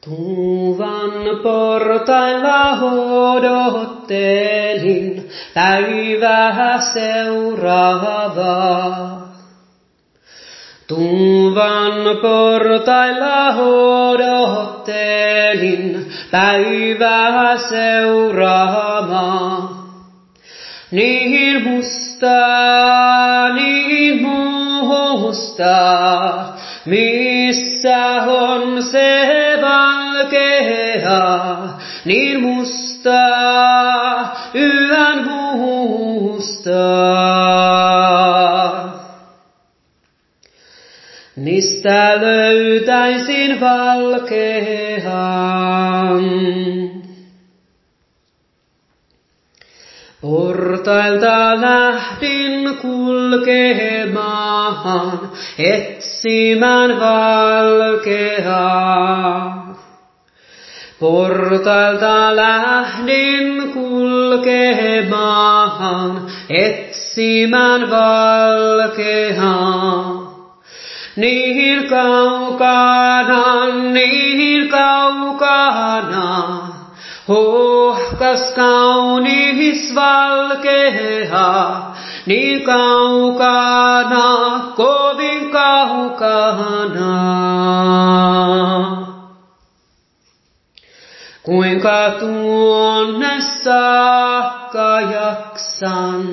Tuvan portailla odottelin päivää seuraavaa. Tuvan portailla odottelin päivää seuraavaa. Niin mustaa, missä on se valkea, niin mustaa, yön mustaa. Mistä löytäisin valkean? Portailta lähdin kulkemaan, etsimään valkeaa. Portailta lähdin kulkemaan, etsimään valkeaa. Niin kaukana, hohkas kaunis valkea, niin kaukana, kovin kaukana. Kuinka tuonne saakka jaksan?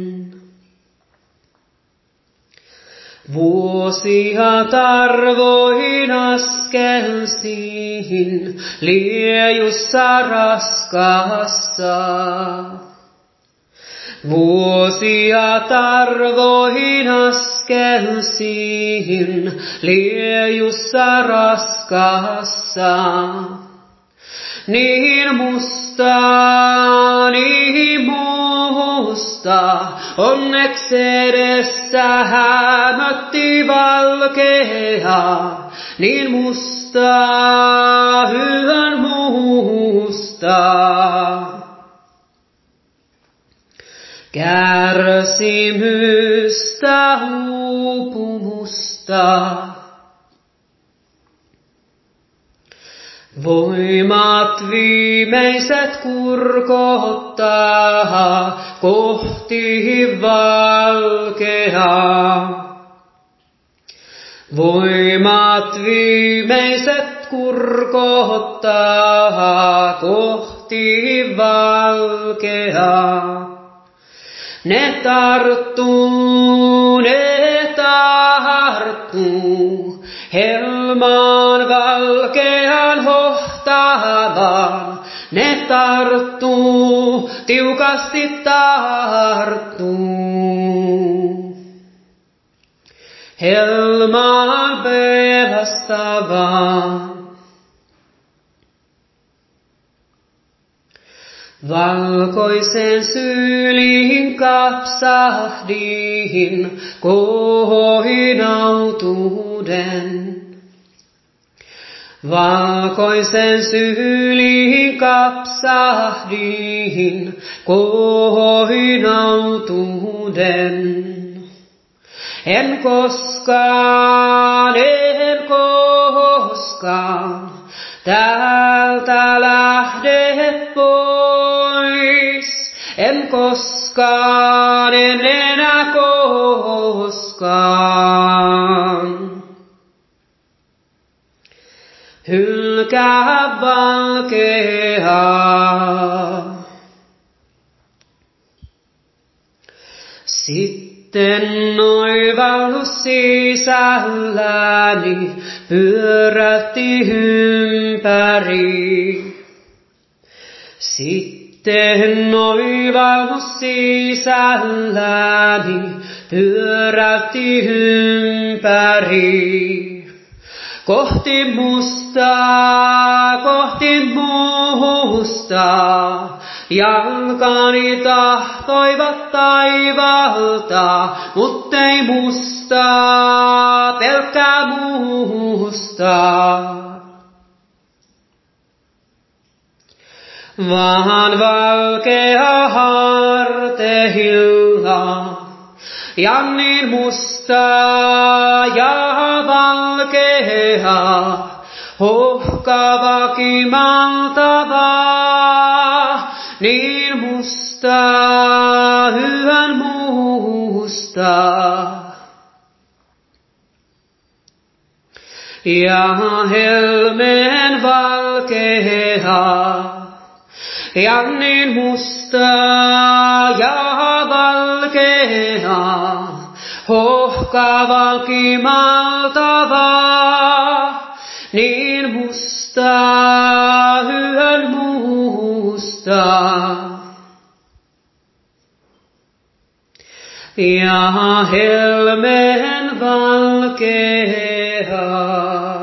Vuosia tarvoin askelsiin liejussa raskaassa. Vuosia tarvoin askelsiin liejussa raskaassa. Niin mustaa, onneksi edessä hämötti valkea. Niin mustaa, yön mustaa. Kärsimystä, uupumusta. Voimat viimeiset kurkottaa kohti valkeaa. Voimat viimeiset kurkottaa kohti valkeaa. Ne tarttuu, helmaan valkean hohtavaan. Ne tarttuu, tiukasti tarttuu. Helmaan pelastavaan. Valkoisen syliin kapsahdin kohinautuuden. Valkoisen syliin kapsahdin kohinautuuden. En koskaan täältä lähde pois. En koskaan, en enää koskaan. Hylkää valkeaa. Sitten oivallus sisälläni pyörähti ympäri. Sitten oivallus sisälläni pyörähti ympäri. Kohti mustaa, jalkani tahtoivat taivalta, muttei mustaa, pelkkää mustaa. Vaan valkea harteilla, ja niin mustaa ja valkea, Hohkava kimaltava, niin musta, yhän musta. Ja helmeen valkea, ja niin musta ja valkea, hohkava kimaltava, niin musta, yhän musta. Ja helmeen valkea.